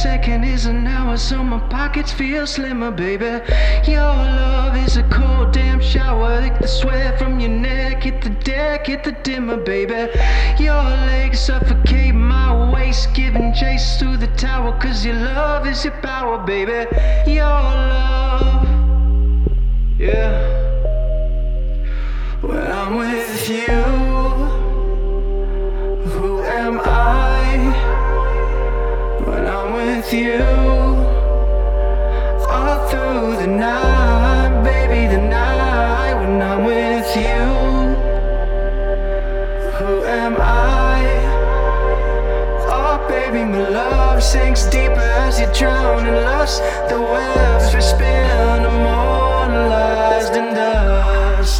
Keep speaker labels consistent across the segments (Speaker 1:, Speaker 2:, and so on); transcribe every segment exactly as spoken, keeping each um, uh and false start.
Speaker 1: second is an hour, so my pockets feel slimmer, baby. Your love is a cold damn shower. Lick the sweat from your neck, hit the deck, hit the dimmer, baby. Your legs suffocate my waist, giving chase through the tower, cause your love is your power, baby. Your love, yeah. When I'm with you, who am I? When I'm with you, all through the night, baby, the night. When I'm with you, who am I? Oh baby, my love sinks deeper as you drown in lust. The webs we spin, immortalized in dust.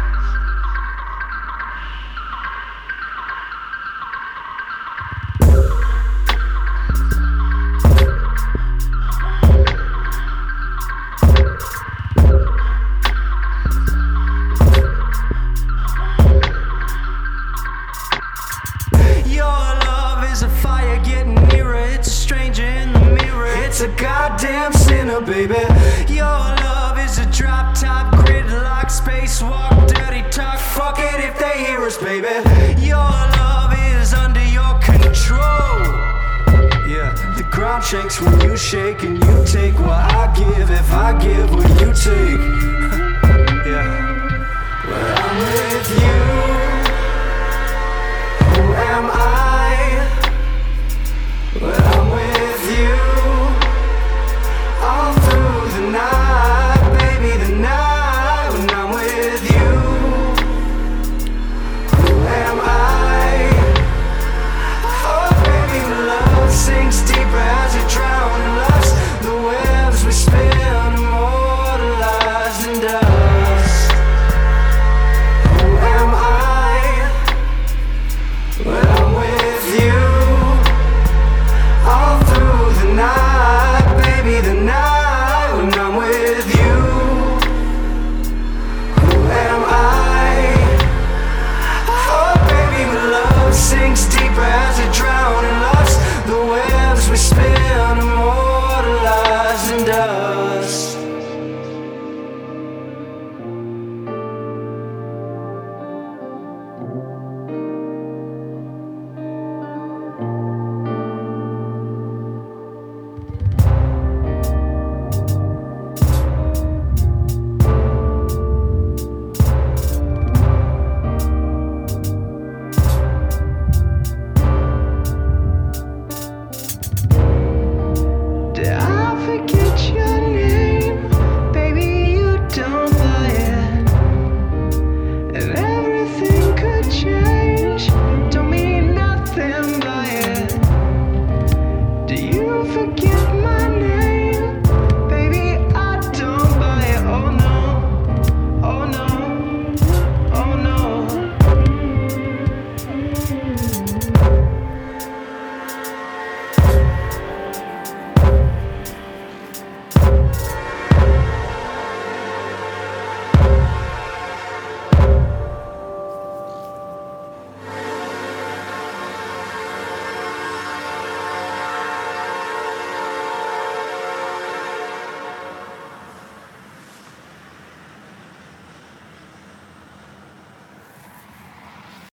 Speaker 1: It's a goddamn sinner, baby. Your love is a drop top gridlock spacewalk, dirty talk. Fuck it if they hear us, baby. Your love is under your control. Yeah, the ground shakes when you shake, and you take what I give if I give what